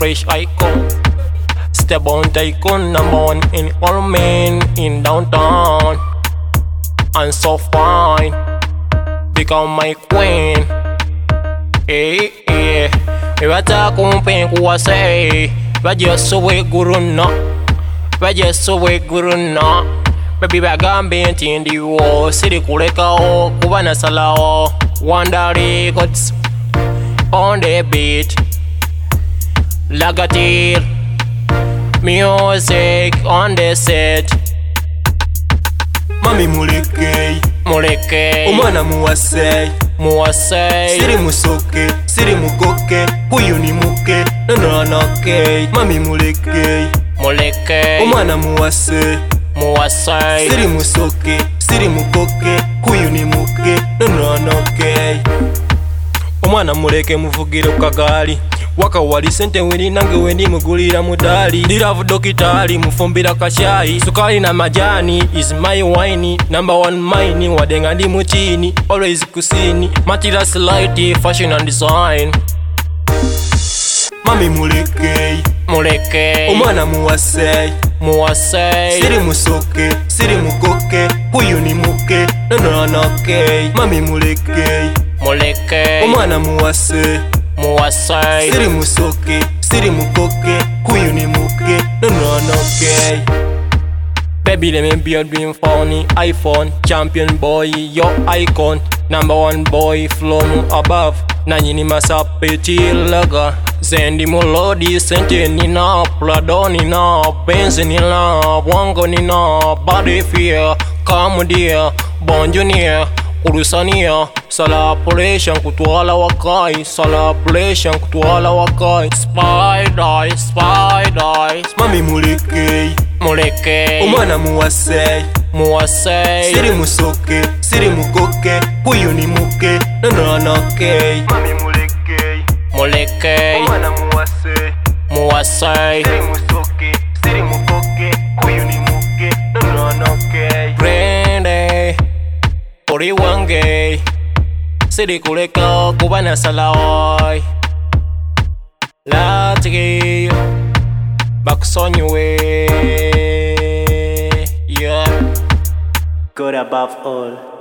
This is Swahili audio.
fresh icon. Step on tycoon, number one in all men in downtown. And so fine, become my queen. Hey, hey. Ibata kumpe kuwase, bajeso we guru no, bajeso we guru no. Baby bagambe ntindi wo, siri kuleka o, kubana salao. Wonder Records on the beat, Lagatil music on the set. Mami muleke, Muleke, omwana muwase, muwase, siri musoke, siri mugoke, huyu ni muke, nono anoke. Mami muleke, muleke, omwana muwase, muwase, siri musoke, siri mugoke, huyu ni muke, nono anoke. Omwana muleke muvugire ku kagaali, waka wali sente weni nange wendi mugulira mudali. Liravu dokitali mufumbira kashayi, sukali na majani is my wine. Number one mine wadenga ndi mutini, always kusini. Materials light, fashion and design. Mami muleke, muleke, omwana muwase, muwase, siri musoke, siri mugoke, huyu ni muke, nono anoke. Mami muleke, muleke, omwana muwase, muwase, siri musoke, siri mugoke, huyu ni muke, nono anoke. baby let me be a dream phony. iPhone, champion boy, your icon. Number one boy from above. Nanyini masapeti laga, zendi mulodi sente nina, Prado nina, Benz nina, Wango nina, body fear, kamudia, bonjonia, kurusania, salapulation kutwala wakai, salapulation kutwala wakai. Spider, spider, Mami muleke, muleke, omwana muwase, muwase, siri musoke, siri mugoke, huyu ni muke, nono anoke. Mami muleke, muleke, omwana muwase, muwase, siri musoke, siri mugoke, huyu ni muke, nono anoke. Grande, ori wange, siri kuleka kubana salawai. Latiki, bakusonywe, yeah. God above all.